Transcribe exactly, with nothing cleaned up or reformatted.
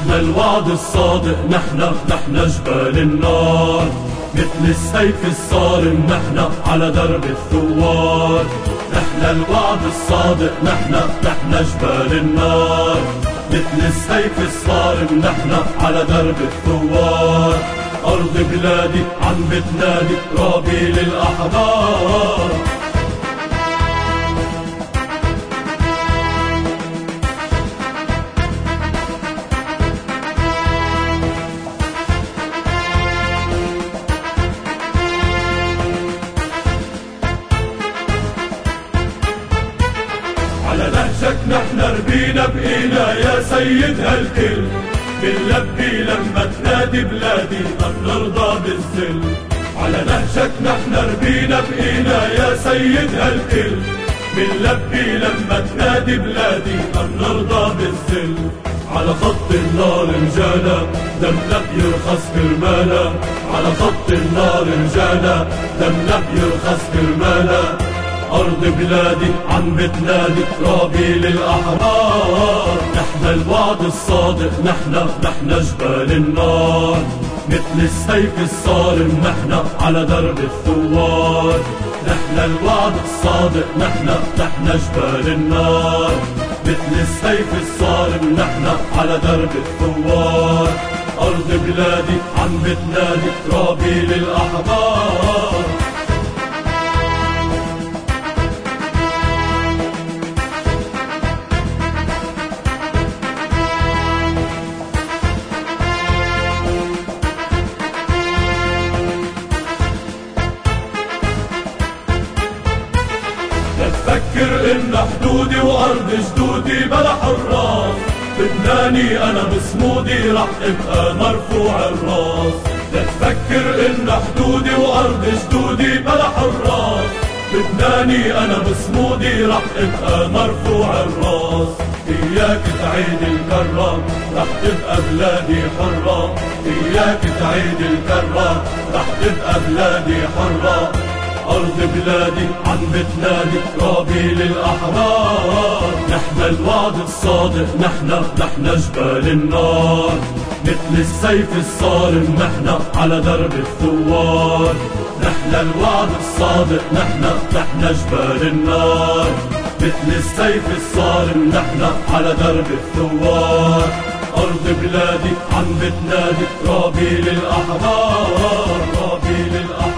نحن الوعد الصادق، نحن نحن جبال النار، مثل السيف الصارم نحن على درب الثوار. نحن الوعد الصادق، نحن نحن جبال النار، مثل السيف الصارم نحن على درب الثوار. أرض بلادي عم بتنادي رابي للأحرار. على نهجك نحن ربينا بقينا يا سيد هالكل، بنلبي لما تنادي بلادي ما بنرضى بالذل. على نهجك نحن ربينا بقينا يا سيد هالكل، بنلبي لما تنادي بلادي ما بنرضى بالذل. على خط النار رجانا دمنا بيرخص كرمانا، على خط النار رجانا دمنا بيرخص كرمانا. أرض بلادي عم بتنادي رابي للأحرار. نحن الوعد الصادق، نحن نحن جبال النار، مثل السيف الصارم نحن على درب الثوار. نحن الوعد الصادق، نحن نحن جبال النار، مثل السيف الصارم نحن على درب الثوار. أرض بلادي عم بتنادي رابي للأحرار. تفكر ان حدودي وارض جدودي بلا حراس، لبناني انا بصمودي رح ابقى مرفوع الراس. تفكر ان حدودي وارض جدودي بلا حراس، لبناني انا بصمودي رح ابقى مرفوع الراس. اياك تعيد الكرة رح تبقى بلادي حرة، اياك تعيد الكرة رح تبقى بلادي حرة. أرض بلادي عم بتنادي رابي للأحرار. نحن الوعد الصادق، نحن نحن جبال النار، مثل السيف الصارم نحن على درب الثوار. نحن الوعد الصادق، نحن نحن جبال النار، مثل السيف الصارم نحن على درب الثوار. أرض بلادي عم بتنادي رابي للأحرار، رابي للأحرار.